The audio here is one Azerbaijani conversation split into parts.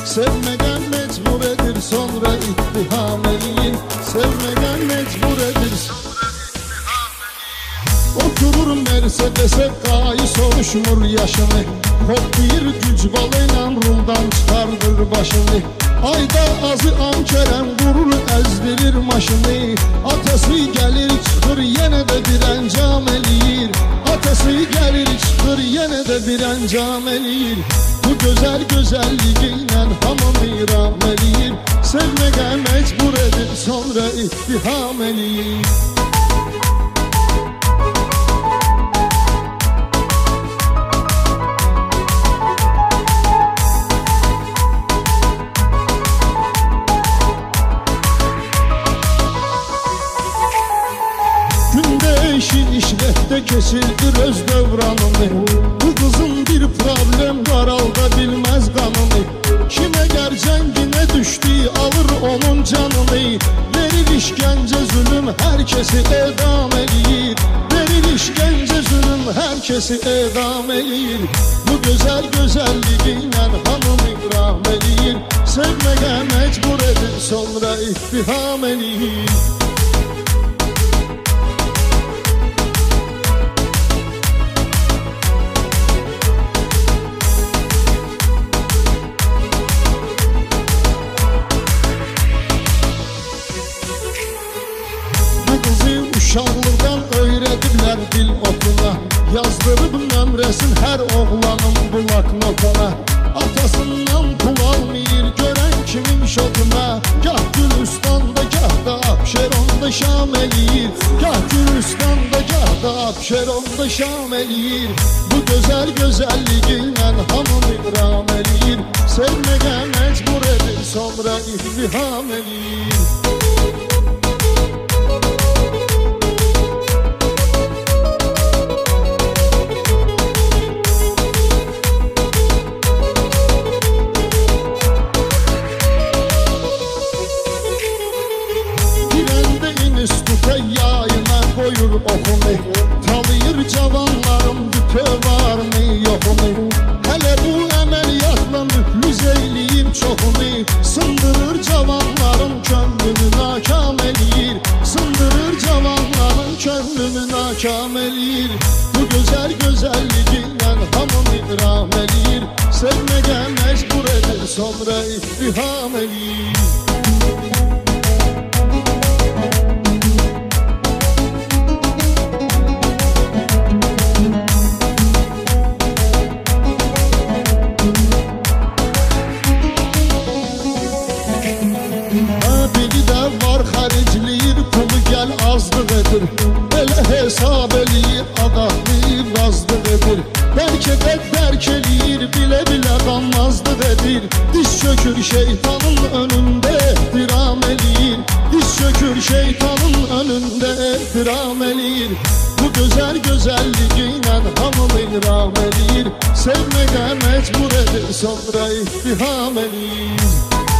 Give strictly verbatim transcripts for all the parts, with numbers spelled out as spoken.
Sevmeden mecbur edir sonra ittiham eləyir. Sevmeden mecbur edir sonra ittiham eləyir. Oturur Mercedes'e qayı soruşmur yaşını. Hoplayır güc balıyla ruldan çıkardır başını. Ayda azı Ankerem vurur ezdirir maşını. Atası gelir çıxır yenə də bir əncam eləyir. Atası gelir çıxır yenə də bir əncam eləyir. Bu gözəl gözəlliyiyle hamam iram eləyir. Sevməyə mecbur edir sonra ittiham eləyir. İşin işlette kesildir öz devranını. Bu kızın bir problem var alda bilmez kanını. Kime gercengine düştüğü alır onun canını. Verir işkence zulüm herkesi edam eləyir. Verir işkence zulüm herkesi edam eləyir. Bu güzel güzelliğiyle hanım ikram eləyir. Sevmeye mecbur edin sonra ittiham eləyir. Uşaqlıqdan öyrədiblər dil otuna. Yazdırıb nömrəsin hər oğlanın bloknotuna. Atasından pul almayır görən kimin şotuna. Gah Gülüstanda gah da Abşeronda şam eləyir. Gah Gülüstanda gah da Abşeronda şam eləyir. Bu gözəl gözəlliyiyle hamım ikram eləyir. Sevməyə mecbur edir sonra ittiham eləyir. Yayına koyur okunu. Talıyır cavanlarım büte var mı yok mu? Hele bu əməliyyatla müflüz eyleyir çoxunu. Sındırır cavanların könlünü nakam eləyir. Sındırır cavanların könlünü nakam eləyir. Bu gözəl gözəlliyiyle hamım ikram eləyir. Sevməyə mecbur edir sonra ittiham eləyir. Azlıq edir, belə hesab eləyir, adaqlayır, razlıq edir. Bəlkə də dərk eləyir, bilə-bilə qanmazlıq edir. Diz çökür şeytanın önündə ehtiram eləyir. Diz çökür şeytanın önündə ehtiram eləyir. Bu gözəl gözəlliyiyle hamım ikram eləyir. Sevməyə mecbur edir sonra ittiham eləyir.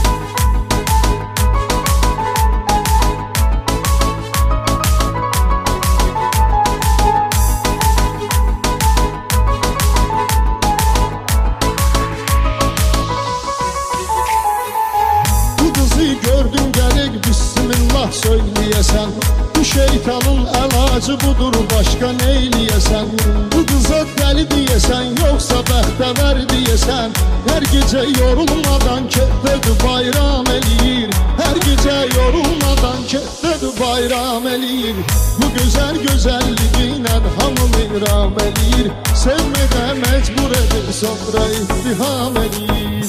Gördün gerek bismillah söyleyesen. Bu şeytanın əlacı budur başka neyleyesen. Bu kıza deli diyesen yoksa bəxtəvər diyesen. Her gece yorulmadan ketdədir bayram eləyir. Her gece yorulmadan ketdədir bayram eləyir. Bu güzel güzelliğiyle hamım ikram eləyir. Sevməyə mecbur edir sonra ittiham eləyir.